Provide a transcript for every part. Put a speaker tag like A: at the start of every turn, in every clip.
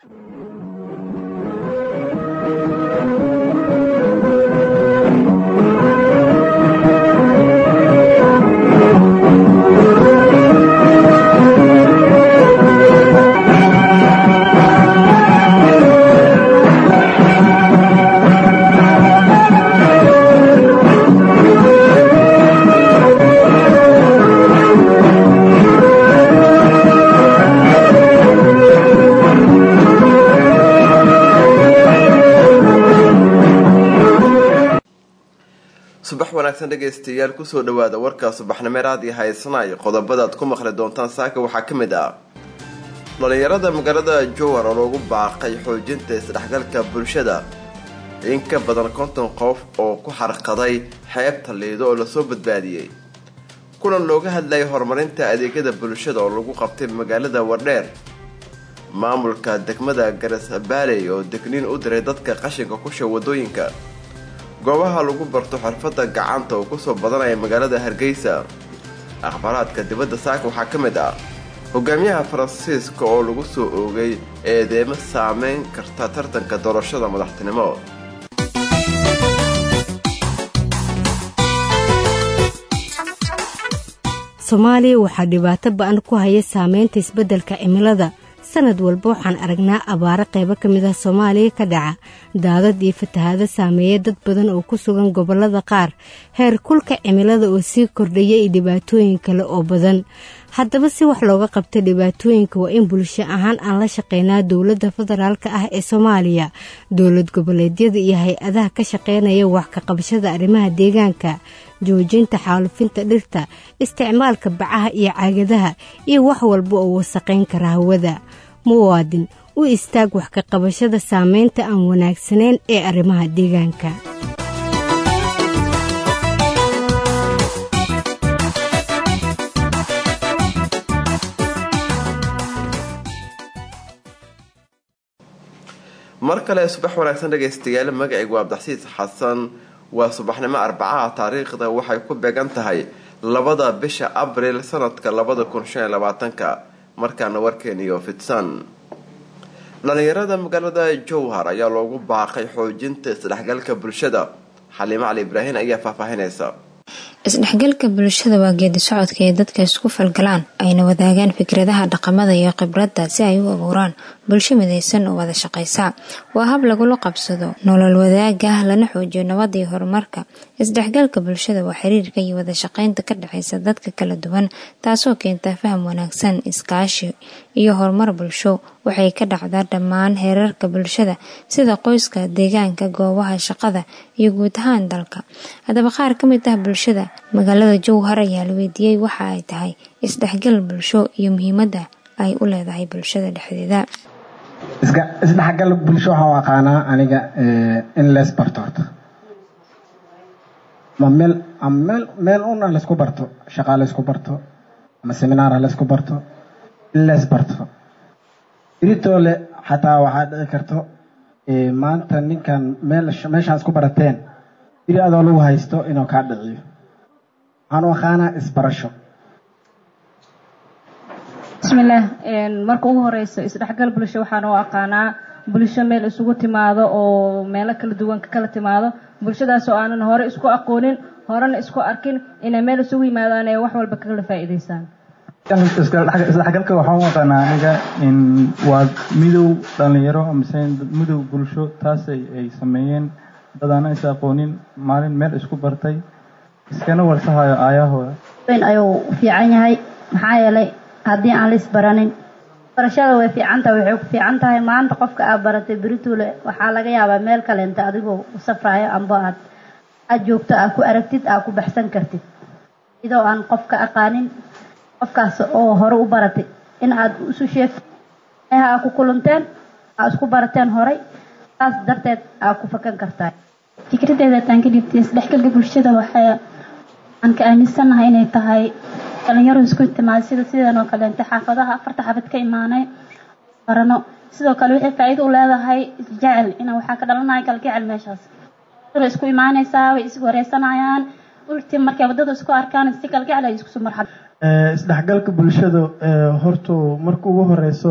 A: wanaagsan dhageystayaal ku soo dhawaada warka subaxnimeed iyo haysanay qodobada aad ku maqli doontaan saaka waxaa kamid ah dhalinyarada magaalada Jowhar oo lagu baaqay xoojinta isdhexgalka bulshada in ka badan 50 qof oo ku xarqaday xeebta Liido oo la soo badbaadiyay kulan looga hadlay horumarinta adeegyada bulshada oo lagu qabtay magaalada Wardheer maamulka degmada Garas-Baaley oo degniin u diray dadka qashinka ku soo wadooyinka goobaha lagu barto xirfada gacanta oo ku soo badanaya magaalada Hargeysa akhbaraadka dibadda saaka waxaa kamid ah hogaamiyaha Faransiiska oo lagu soo oogay eedeymo saameyn karta tartanka doorashada madaxtinimo
B: Soomaaliya waxaa dhibaato ba'an ku haya saameynta isbeddelka cimilada sanad walba waxaan aragnaa abaaro qaybo kamid ah Soomaaliya ka dhaca daadad iyo fatahaado saameeya dad badan oo ku sugan gobolada qaar heer kulka cimilada oo sii kordhaya iyo dhibaatooyin kale oo badan haddaba si wax looga qabto dhibaatooyinka waa in bulsho ahaan aan la shaqeynaa dawladda federaalka ah ee Soomaaliya dawlad goboleedyada iyo hay-adaha ka shaqeynaya wax ka qabashada arrimaha deegaanka joojinta xaalufinta dhirta isticmaalka bacaha iyo caagadaha iyo wax walba oo wasaqeyn kara hawada muwaadin u istaag wax ka qabashada saameynta aan wanaagsaneyn ee arrimaha deegaanka
A: markale subax wanaagsan dhageystayaal magacaygu waa Abdixsiis Xasan waa subaxnimo Arbacaha taariikhda waxay ku beegan tahay 2 bisha Abriil sanadka 2025 markaana warkeeniyo fidsan dhalinyarada magaalada Jowhar ayaa loogu baaqay xoojinta isdhexgalka bulshada Xaliimo Cali Ibraahin ayaa faahfaahinaysa
C: isdhexgalka bulshada waa geedi socodka ee dadka isku falgalaan ayna wadaagaan fikradaha dhaqamada iyo khibradda si ay u abuuraan bulsho midaysan oo wada shaqeysa waa hab lagu qabsado nolol wadaaga lana xoojiyo nabadda iyo horumarka isdhexgalka bulshada waa xiriirka iyo wada shaqeynta ka dhaxaysa dadka kala duwan taasoo keenta faham wanaagsan iskaashi iyo horumar bulsho waxay ka dhacdaa dhammaan heerarka bulshada sida qoyska deegaanka goobaha shaqada iyo guud ahaan dalka hadaba qaar kamid ah bulshada magaalada Jowhar ayaa la weydiiyay waxa ay tahay isdhexgal bulsho iyo muhiimadda ay u leedahay bulshada dhexdeeda
D: isdhexgal bulsho waxa aqaana aniga in la isbarto meel una la isku barto shaqo la isku barto ama seminar la isku barto in la isbarto iritole xataa waxa dhici karto maanta ninkan meeshaan isku barateen iri adoo lagu haysto inuu ka dhiciyo aan aqaana isbarasho
E: bismillaah marka ugu horeyso isdhexgal bulsho waxaan u aqaanaa bulsho meel isugu timaado oo meelo kala duwan ka kala timaado bulshadaas oo aanan hore isku aqoonin horena isku arkin inay meel isugu yimaadaan ee wax walba kala faa'iideystaan
F: isdhexgalka waxaan u aqaanaa aniga in waa midow dhalinyaro ama midow bulsho taas ay sameeyeen dad aan is aqoonin maalin meel isku bartay iskana warsahayo aayahooda
G: ayuu fiican yahay maxaa yeelay haddii aan la isbaranin barashada way fiicantahay waxay ku fiican tahay maanta qofka aad baratay beritoole waxaa laga yaabaa meel kale inta adigoo safrayo amba aad joogto aad ku aragtid aad ku baxsan kartid idoo aan qofka aqaanin qofkaas oo hore u baratay in aad isu sheegtid aad ku kulanteen aad isku barateen horay taas darteed aad ku fakan kartaa
H: fikradeeda tan ka dhibtay isdhexgalka bulshada aan ka aaminsanahay inay tahay dhalinyaro isku timaad sidan oo kale inta xaafadaha afarta xaafad ka imaanay barano sidoo kale waxay faa'iido u leedahay isjecel in waxa ka dhalanaya kalgacayl meeshaas isku imaanaysaa way is wareysanayaan ulti markay wadada isku arkaan si kalgacayl ay isku soo marxab
F: isdhexgalka bulshada horto marka ugu horeyso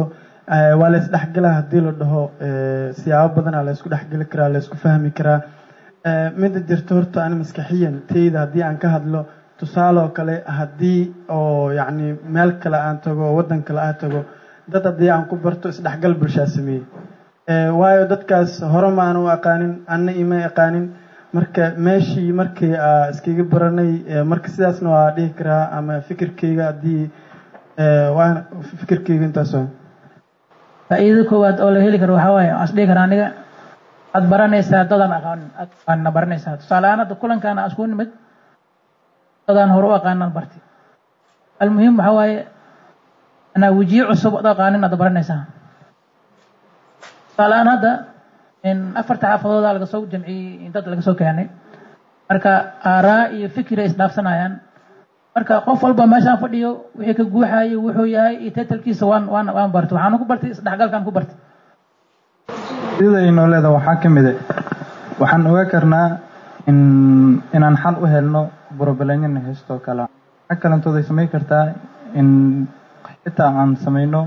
I: waa la isdhexgalaa haddii la dhaho siyaabo badanaa la isku dhexgeli karaa la isku fahmi karaa midda jirto horta ani maskaxiyan teyda haddii aan ka hadlo tusaale oo kale haddii oo yacni meel kale aan tago waddan kale aan tago dad haddii aan ku barto isdhexgal bulshaa sameeyey waayo dadkaas hore ma aan u aqaanin anna ima aqaanin marka meeshii markii iskaga baranay marka sidaasna waa dhihi karaa ama fikirkeyga haddii waan fikirkeyga intaas waa
J: faa'iidada koowaad oo la heli karo waxaa waaye aan isdhihi karaa aniga aad baranaysaa dadaan aqaanin aadna baranaysaa tusaale ahaan hadda kulankaana isku nimid dadaan hore u aqaanan barti almuhiim waxaa waaye anaa wejiye cusub ad aqaanin aad baranaysaa tusaale ahaan hadda afarta xaafadooda laga soo jamciyey dad laga soo keenay marka aaraa iyo fikira isdhaafsanayaan marka qof walba meeshaan fadhiyo wixii ka guuxayo wuxuu yahay iyo titlkiisa waan bartay waxaan ku bartay isdhexgalkan ku bartay
F: sida inoo leeda waxaa ka mid waxaan ogaa karnaa inaan xal u helno broblanyana heystoo kale waxa kalantooday samayn kartaa in xitaa aan samayno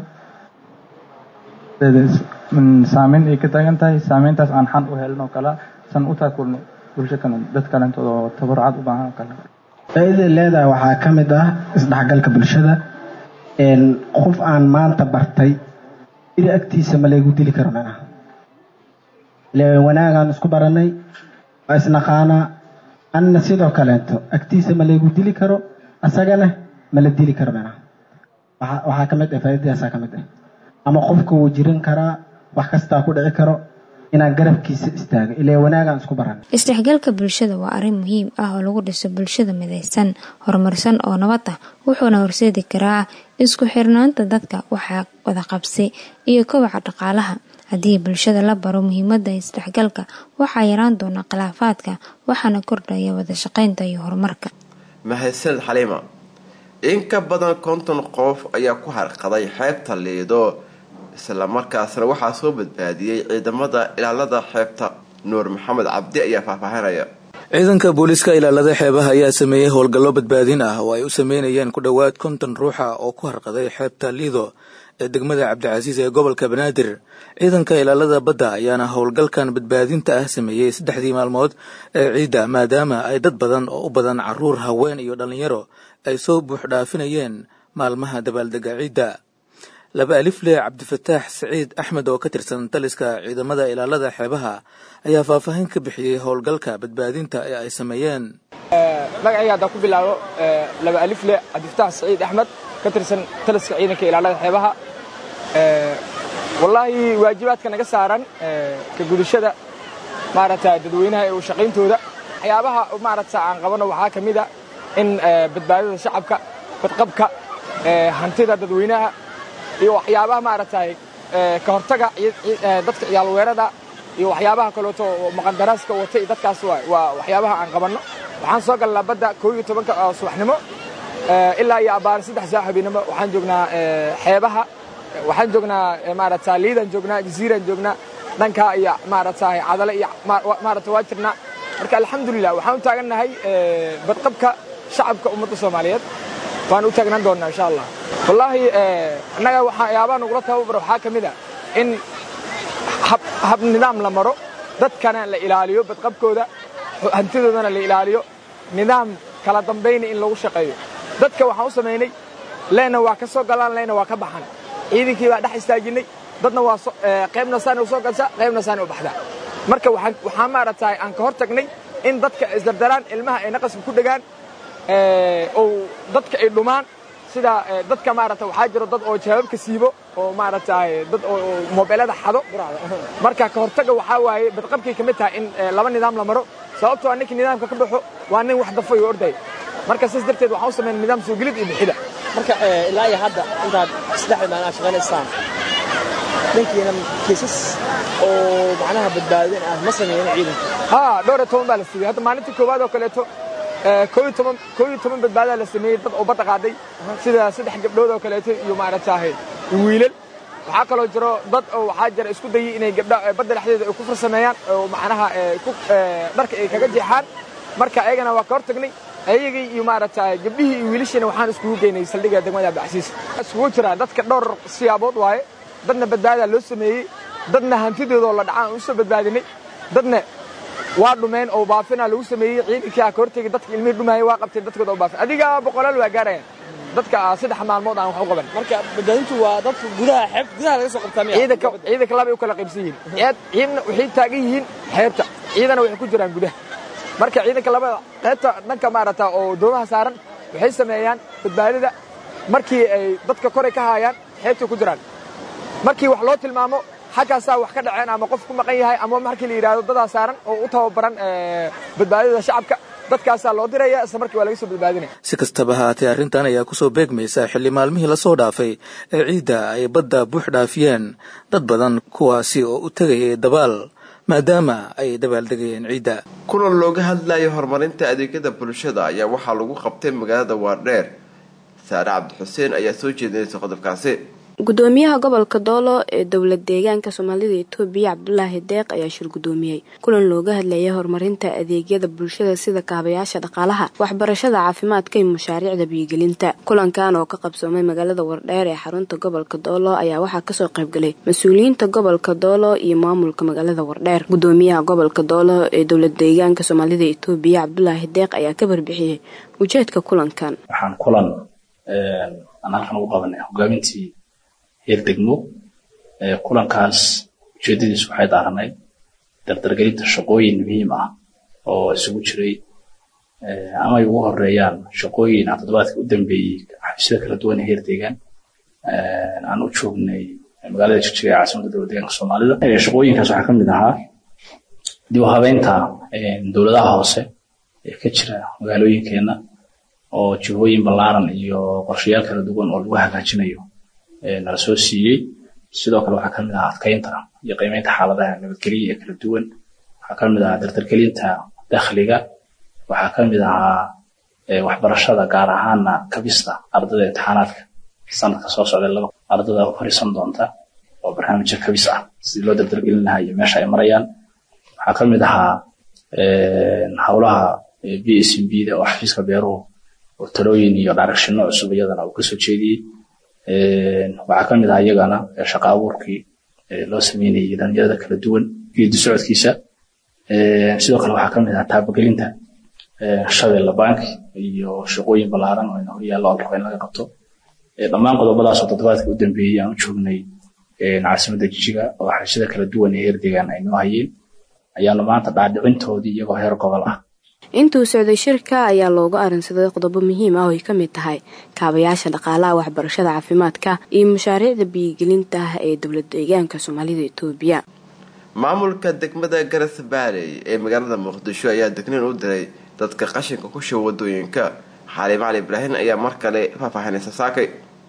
F: saameyn ay ka taagan tahay saameyntaas aan xal u helno kala san u taakulno bulsho kale dad kalentooda oo tabarucaad u baahan oo kale
D: faa'iidada leedahay waxaa ka mid ah isdhexgalka bulshada qof aan maanta bartay iri agtiisa ma laygu dili karo macnaha wanaagaan isku baranay waa isnaqaanaa anna sidoo kaleeto agtiisa ma laygu dili karo asagana ma la dili karo macnaha waxaa ka mid ah faa'iidadaasaa ka mid ah ama qofka wuu jirin karaa wax kastaa ku dhici karo inaan garabkiisa istaago ilaa wanaagaan isku baran
C: isdhexgalka bulshada waa arrin muhiim ah oo lagu dhiso bulshada midaysan horumarsan oo nabad ah wuxuuna horseedi karaa isku xirnaanta dadka waxaa wada qabsi iyo kobaca dhaqaalaha haddii bulshada la baro muhiimadda isdhexgalka waxaa yaraan doona khilaafaadka waxaana kordhaya wada shaqaynta iyo horumarka
A: mahadsanid xaliima in ka badan 50 qof ayaa ku harqaday xeebta Liido isla markaasna waxaa soo badbaadiyay ciidamada ilaalada xeebta Nuur Maxamed Cabdi ayaa faahfaahinaya
K: ciidanka booliska ilaalada xeebaha ayaa sameeyay howlgallo badbaadin ah oo ay u sameeyeen ku dhawaad 50 ruux oo ku harqaday xeebta Liido ee degmada Cabdicasiis ee gobolka Banaadir ciidanka ilaalada badda ayaana howlgalkan badbaadinta ah sameeyay 3 maalmood ee ciida maadaama ay dad badan oo u badan caruur haween iyo dhalinyaro ay soo buux dhaafinayeen maalmaha dabaaldega ciida laba alifle Cabdifataax Saciid Axmed oo ka tirsan taliska ciidamada ilaalada xeebaha ayaa faahfaahin ka bixiyay howlgalka badbaadinta ee ay sameeyeen
L: magacayga ku bilaabo laba alifle Cabdifataax Saciid Axmed ka tirsan taliska ciidanka ilaalada xeebaha wallahi waajibaadka naga saaran ka gudashada maarata dadweynaha ee shaqayntooda waxyaabaha maarata aan qabano waxaa kamid ah in badbaadada shacabka badqabka hantida dadweynaha iyo waxyaabaha maaragtay ka hortaga dadka ciyaal weerada iyo waxyaabaha kale oo maqandaraaska watay dadkaas waa waxyaabaha aan qabanno waxaan soo galnaa badda 12 subaxnimo ilaa iyo abaar 3 saac habeenimo waxaan joognaa xeebaha waxaan joognaa maaragtay Liidan joognaa Jasiiran joognaa dhanka iyo maaragtay cadale iyo maaragtay waa jirnaa marka alxamdulillah waxaan u taaganahay badqabka shacabka ummadda Soomaaliyeed waan u taagnaan doonaa insha Allah wallahi anaga waxyaabaha nagula tababar waxaa kamid ah in hab nidaam la maro dadkana la ilaaliyo badqabkooda hantidoodana la ilaaliyo nidaam kala dambeyn in lagu shaqeeyo dadka waxaan u sameeynay leena waa ka soo galaan leena waa ka baxan ciidankii baa dhex istaajinay dadna waa qaybna saan u soo galsa qaybna saan u baxda marka waxaan maaragtay aan ka hortagnay in dadka isdardaraan ilmaha ay naqas ku dhagaan oo dadka ay dhumaan sida dadka maaragtay waxaa jiro dad oo jawaabka siibo oo maaragtay dad oo mobilada xado marka ka hortaga waxaa waaye badqabkii kamid tahay in laba nidaam la maro sababtoo ah ninkii nidaamka ka baxo waa nin wax dafay oo orday marka sidaas darteed waxaan u sameeyay nidaam soo gelid iyo bixida
M: marka ilaa iyo hadda intaad saddex maalin shaqaynaysan dhankiina kiisas oo macnaha badbaadin ah ma sameeyeen ciidanka
L: dhowr iyo toban baa la siiyay hadda maalintii koowaad oo kaleeto 12 badbaada la sameeyay dad oo badda qaaday sida 3 gabdhood oo kaleeto iyo maaragtay wiilal waxaa kaloo jiro dad oo waxaa jira isku dayay inay gabdha badda dhexdeeda ay ku farsameeyaan oo macnaha dharka ay kaga jeexaan marka ayagana waa ka hortagnay ayagii iyo maaragtay gabdhihii iyo wiilashina waxaan iskugu geynay saldhigga degmada Cabdicasiis iskugu jira dadka dhowr siyaabood waaye dadna badbaada loo sameeyey dadna hantidooda oo la dhacaan u soo badbaadinay dadna waa dhumeen oo baafina lagu sameeyey ciidanka ka hortagay dadka ilmihii dhumayay waa qabtay dadkooda oo baafin adiga boqolaal waa gaarayaan dadka 3 maalmood aan wax u qaban
M: marka badbaadintu waa dadka gudaha laga soo qabtaa
L: ciidanka laba ay u kala qaybsan yihiin ciidan waxay taagan yihiin xeebta ciidana waxay ku jiraan gudaha marka ciidanka labada qaybta dhanka maarata oo doomaha saaran waxay sameeyaan badbaadida markii ay dadka kore ka hayaan xeebta ku jiraan markii wax loo tilmaamo xakaasa wax ka dhaceen ama qof ku maqan yahay ama markii la yiraahdo dad saaran oo u tababaran badbaadida shacabka dadkaas loo diraya isla markii waa laga soo badbaadinay
K: si kastaba haatee arrintan ayaa ku soo beegmaysa xilli maalmihii la soo dhaafay ee ciidda ay badda buux dhaafiyeen dad badan kuwaasi oo u tagayay dabaal maadaama ay dabaaldegayeen ciidda
A: kulan looga hadlayo horumarinta adeegyada bulshada ayaa waxaa lagu qabtay magaalada Waardheer Saare Cabdi Xuseen ayaa soo jeedinaysa qodobkaasi
N: gudoomiyaha gobolka Doolo ee dawlad deegaanka Soomaalida Itoobiya Cabdullaahi Deeq ayaa shir gudoomiyay kulan looga hadlayay horumarinta adeegyada bulshada sida kaabayaasha dhaqaalaha waxbarashada caafimaadka iyo mashaariicda biyagelinta kulankan oo ka qabsoomay magaalada Waardheer ee xarunta gobolka Doolo ayaa waxaa ka soo qayb galay mas'uuliyiinta gobolka Doolo iyo maamulka magaalada Waardheer gudoomiyaha gobolka Doolo ee dawlad deegaanka Soomaalida Itoobiya Cabdullaahi Deeq ayaa ka barbixiyay ujeedka kulankan
O: waxaan kulan halkan ugu qabanay hogaamintii heer degmo kulankaas ujeedadiisu waxay daaranay dardargelinta shaqooyin muhiim ah oo isugu jiray ama ay ugu horeeyaan shaqooyin toddobaadkii u dambeeyay xafiisyada kala duwan ee heer deegaan aan u joognay magaalada Jigjiga ee caasimadda dowladda deegaanka Soomaalida shaqooyinkaas waxaa ka mid ahaa dib u habeynta dowladaha hoose ee ka jira magaalooyinkeena oo jihooyin ballaaran iyo qorshayaal kala duwan oo lagu hagaajinayo nala soo siiyey sidoo kale waxaa ka mid ah adkeynta iyo qiimeynta xaaladaha nabadgelyo ee kala duwan waxaa ka mid ah dardargelinta dakhliga waxaa ka mid ah waxbarashada gaar ahaan kabista ardayda imtixaanaadka sanadka soo socda ardayda u fariisan doonta oo barnaamijyo kabis ah si loo dardargelin lahaa iyo meesha ay marayaan waxaa ka mid ah hawlaha BSMB-da oo xafiiska beeruhu oo talooyin iyo directionno cusub iyadana uu ka soo jeediyey waxaa ka mid ah iyagana shaqo abuurkii loo sameynayay dhalinyarada kala duwan geedi socodkiisa sidoo kale waxaa ka mid ah taabagelinta Shabeelle Bank iyo shaqooyin ballaaran oo inoo yaalo in laga qabto dhammaan qodobadaas oo toddobaadkii u dambeeyay aan u joognay caasimadda Jigjiga oo xafiisyada kala duwan ee heer deegaan ay noo hayeen ayaana maanta dhaadhicintoodii iyagoo heer gobol ah
N: intuu socday shirka ayaa looga arinsaday qodobo muhiim ah oo ay ka mid tahay kaabayaasha dhaqaalaha waxbarashada caafimaadka iyo mashaariicda biyagelinta ee dawlad deegaanka Soomaalida Itoobiya
A: maamulka degmada Garasbaaley ee magaalada Muqdisho ayaa degnin u diray dadka qashinka ku soo wadooyinka Xaliim Ali Ibrahim ayaa mar kale faahfaahinaysa saakay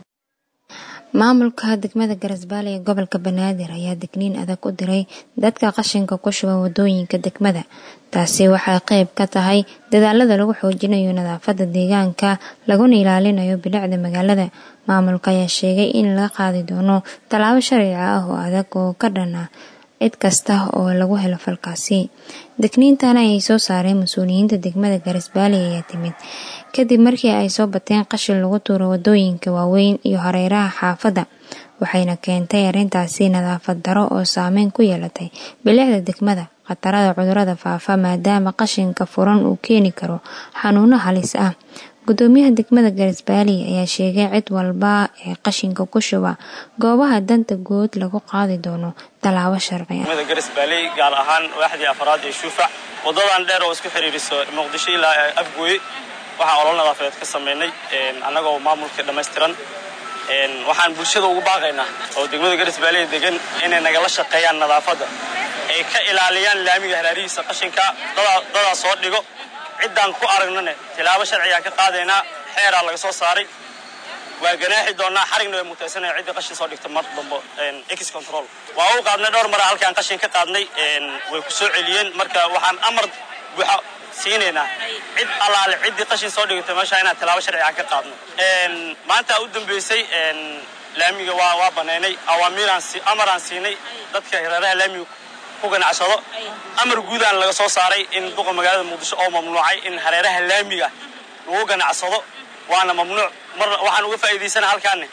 C: maamulka degmada Garasbaaley ee gobolka Banaadir ayaa degniin adag u diray dadka qashinka ku shuba wadooyinka degmada taasi waxay qayb ka tahay dadaalada lagu xoojinayo nadaafadda deegaanka laguna ilaalinayo bilicda magaalada maamulka ayaa sheegay in la qaadi doono talaabo sharci ah oo adag oo ka dhana cid kasta oo lagu helo falkaasi degniintan ay soo saareen mas'uuliyiinta degmada Garasbaaley ayaa timid kadib markii ay soo bateen qashin lagu tuuro wadooyinka waaweyn iyo hareeraha xaafadda waxayna keentay arrintaasi nadaafad daro oo saameyn ku yeelatay bilicda degmada khatarada cudurrada faafa maadaama qashinka furan uu keeni karo xanuuno halis ah gudoomiyaha degmada Garasbaaley ayaa sheegay cid walba ee qashinka ku shuba goobaha danta guud lagu qaadi doono talaabo sharci ah
P: degmada Garasbaaley gaar ahaan waaxdii afraad ee Shuufac wadadan dheer oo isku xiriiriso Muqdisho ilaa Afgooy waxaan olol nadaafadeed ka sameynay anagoo maamulka dhameystiran waxaan bulshada ugu baaqaynaa oo degmada Garasbaaley degan inay nagala shaqeeyaan nadaafadda ay ka ilaaliyaan laamiga haraarihiisa qashinka dada soo dhigo ciidan ku aragnane tilaabo sharci ah ka qaadayna xeeraa laga soo saaray waa ganaaxi doonaa xarigna way mutaysanay cid qashin soo dhigta mar dambe ex control waa uu qaadnay dhowr mar halkaan qashin ka qaadnay way ku soo celiyeen marka waxaan amar buuxa siinayna cid alaale cid qashin soo dhigta meesha inaan tilaabo sharci ah ka qaadno maanta u dambeysay laamiga waa baneynay amaran siinay dadka hareeraha laamiga ku ganacsado amar guudaan laga soo saaray in duqa magaalada Muqdisho oo mamnuucay in hareeraha laamiga lagu ganacsado waana mamnuuc mar waxaan uga faa'iideysanahay halkaan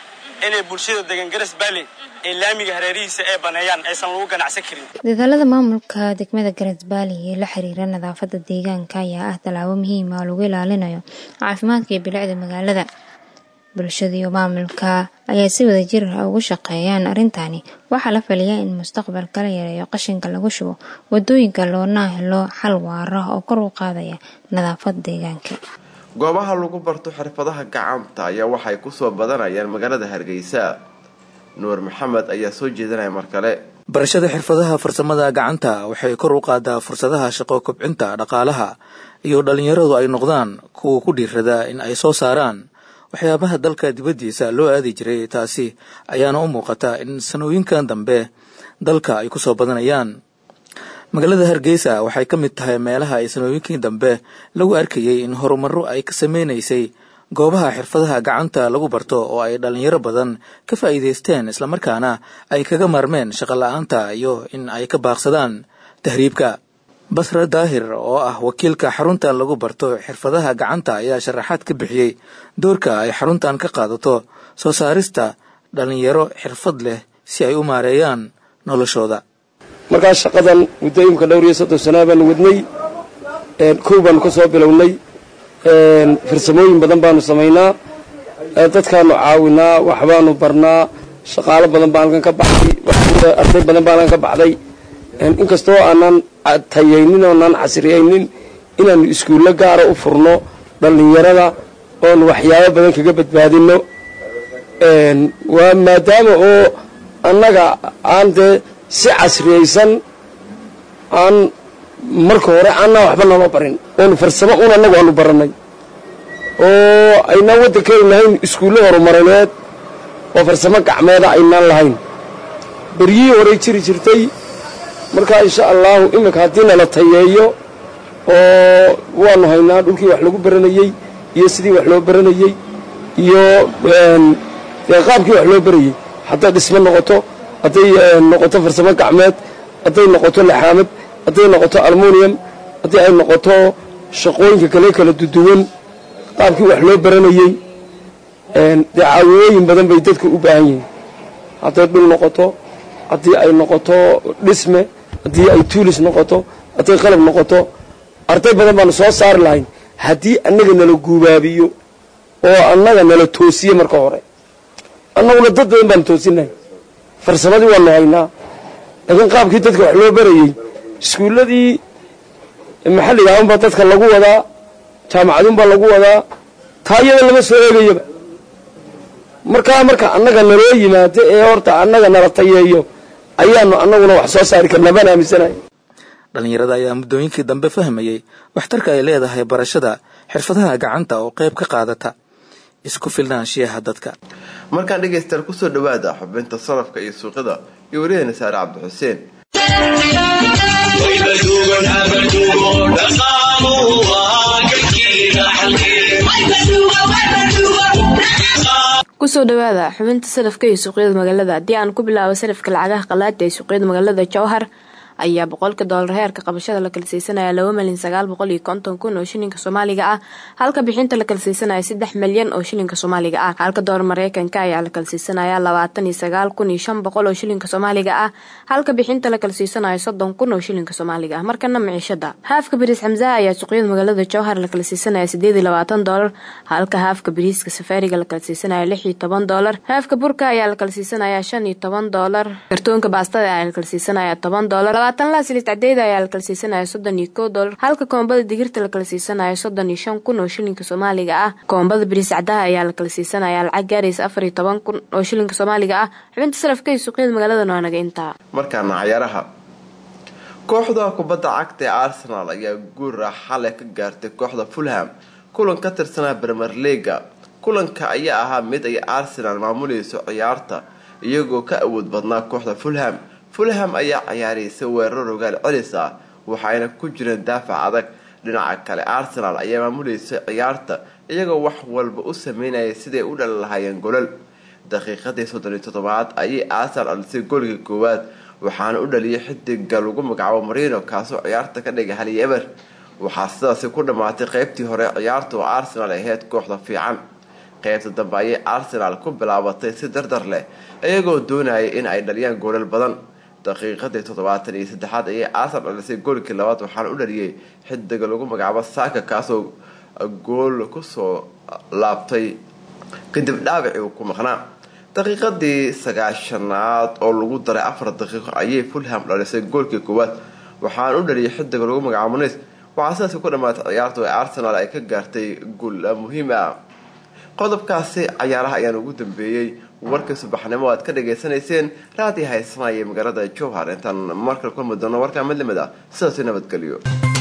P: inay bulshada degan Garas Valley ee laamiga hareerihiisa ay baneeyaan aysan lagu ganacsan karin.
C: Dadaalada maamulka degmada Garas Valley ee la xiriira nadaafadda deegaanka ayaa ah tallaabo muhiim ah oo lagu ilaalinayo caafimaadka iyo bilicda magaalada. Bulshada iyo maamulka ayaa si wadajir ah uga shaqeeyaan arrintani. Waxaa la filayaa in mustaqbalka la yareeyo qashinka lagu shubo wadooyinka loona helo xal waara oo kor u qaadaya nadaafadda deegaanka.
A: goobaha lagu barto xirfadaha gacanta ayaa waxay ku soo badanayaan magaalada Hargeysa. Nuur Maxamed ayaa soo jeedinaya markale.
K: barashada xirfadaha farsamada gacanta waxay kor u qaadaa fursadaha shaqo kobcinta dhaqaalaha iyo dhalinyaradu ay noqdaan kuwa ku dhiirrada in ay soo saaraan waxyaabaha dalka dibadiisa loo aadi jiray. taasi ayaana u muuqata in sanooyinkan dambe dalka ay ku soo badanayaan. magaalada Hargeysa waxay ka mid tahay meelaha ay sanooyinkii dambe lagu arkayay in horumaro ay ka sameynaysay goobaha xirfadaha gacanta lagu barto oo ay dhalinyaro badan ka faa'iideysteen isla markaana ay kaga maarmeen shaqo la'aanta iyo in ay ka baaqsadaan tahriibka. Basra Daahir oo ah wakiilka xaruntan lagu barto xirfadaha gacanta ayaa sharaxaad ka bixiyay doorka ay xaruntan ka qaadato soo saarista dhalinyaro xirfad leh si ay u maareeyaan noloshooda.
Q: markaa shaqadan mudooyinka dhowr iyo 30 sano baan wadnay kooban ka soo bilownay farsamooyin badan baanu sameynaa dadkaanu caawinaa waxbaanu barnaa shaqaale badan baan halkan ka baxay arday badan baan halkan ka baxday inkastoo aanan tayaynin oo aan casriyaynin inaanu iskuulo gaara u furno dhalinyarada oo waxyaabo badan kaga badbaadino waa maadaama oo annaga aan si casriyaysan aan marka hore aan waxba noo barin oo farsamo oo anagu aanu baranay oo ayna waddankeena lahayn iskuulo horumarineed oo farsamo gacmeed ayna lahayn bariyii hore jirtay marka insha Allah imika hadii la tayeeyo oo waanu haynaa dhulkii wax lagu baranayay iyo sidii wax loo baranayay iyo qaabkii wax loo barayay hatta dhismo noqoto haday noqoto farsamo gacmeed haday noqoto laxaamad haday noqoto aluminium haday ay noqoto shaqooyinka kala duwan qaabkii wax loo baranayay daawooyin badan bay dadku u baahan yihiin haday dhul noqoto haday ay noqoto dhisme haday ay tools noqoto haday qalab noqoto arday badan baan soo saar lahayn hadii annaga nala guubaabiyo oo annaga nala toosiyo marka hore annaguna dad badan baan toosinay farsamadii waan haynaa laakiin qaabkii dadka wax loo barayay iskuuladii maxalliga ah baa dadka lagu wadaa jaamacadun baa lagu wadaa taayada lama soo eegayaba marka annaga naloo yimaado ee horta annaga nala tayeeyo ayaanu annaguna wax soo saari karnaa baan aaminsanahay.
K: dhalinyarada ayaa muddooyinkii dambe fahmayay waxtarka ay leedahay barashada xirfadaha gacanta oo qayb ka qaadata isku filnaanshiyaha dadka.
A: markaan dhageystayaal ku soo dhawaada xubinta sarafka iyo suuqyada iyo wariyada Saare Cabdi Xuseen.
N: kusoo dhawaada xubinta sarafka iyo suuqyada magaalada. haddii aan ku bilaabo sarafka lacagaha qalaad ee suuqyada magaalada Jowhar ayaa $100 heerka qabashada la kala siisanaya 2,950,000 oo shilinka Soomaaliga ah halka bixinta la kala siisanaya 3 milyan oo shilinka Soomaaliga ah halka doolar Mareykanka ayaa la kala siisanaya 29,500 oo shilinka Soomaaliga ah halka bixinta la kala siisanaya 30,000 oo shilinka Soomaaliga ah markana maciishada haafka bariis Xamza ayaa suuqyada magaalada Jowhar la kala siisanaya $28 halka haafka bariiska Safaariga la kala siisanaya $16 haafka burka ayaa la kala siisanaya $15 kartoonka baastada ayaa la kala siisanaya $10 laas liit cadeeda ayaa la kala siisanaya $31 halka koombada digirta la kala siisanaya 35,000 oo shilinka Soomaaliga ah koombada bariis cadaha ayaa la kala siisanaya lacag gaaraysa 14,000 oo shilinka Soomaaliga ah xubinta sarafka ee suuqyada magaalada Naanaga inta
A: markaana ciyaaraha kooxda kubadda cagta ee Arsenal ayaa guul raaxo leh ka gaartay kooxda Fulham kulan ka tirsanaa Premier League kulanka ayaa ahaa mid ay Arsenal maamulayso ciyaarta iyagoo ka awood badnaa kooxda Fulham ayaa ciyaaraysa weerar rogaal celis ah waxayna ku jireen daafac adag dhinaca kale Arsenal ayaa maamulaysa ciyaarta iyagoo wax walba u sameynaya sidii u dhal lahaayeen golol daqiiqadii 37 ayay Arsenal alisay goolka koowaad waxaana u dhaliyay xidiga lagu magacaabo Marino kaasoo ciyaarta ka dhigay 1-0 waxaa sidaas ku dhamaatay qaybtii hore ciyaarta oo Arsenal ahayd kooxda fiican qaybta dambe ayay Arsenal ku bilaabatay si dardar leh iyagoo doonaya in ay dhaliyaan goolal badan daqiiqadii 73 ayay Arsenal dhalisay goolkii labaad waxaana u dhaliyay xidiga lagu magacaabo Saka kaasoo gool ku soo laabtay kadib dhaawac uu ku maqnaa daqiiqadii 90aad oo lagu daray 4 daqiiqo ayay Fulham dhalisay goolkii koowaad waxaana u dhaliyay xidiga lagu magacaabo Nunes waxaa sidaas ku dhamaatay ciyaarta Arsenal ay ka gaartay gool muhiim ah qodobkaasi ciyaaraha ayaan ugu dambeeyay warka subaxnimo aad ka dhageysanayseen raadi haysanaaya magaalada Jowhar intaan markale ku muddo warka mid lamid ah sidaas nabadgelyo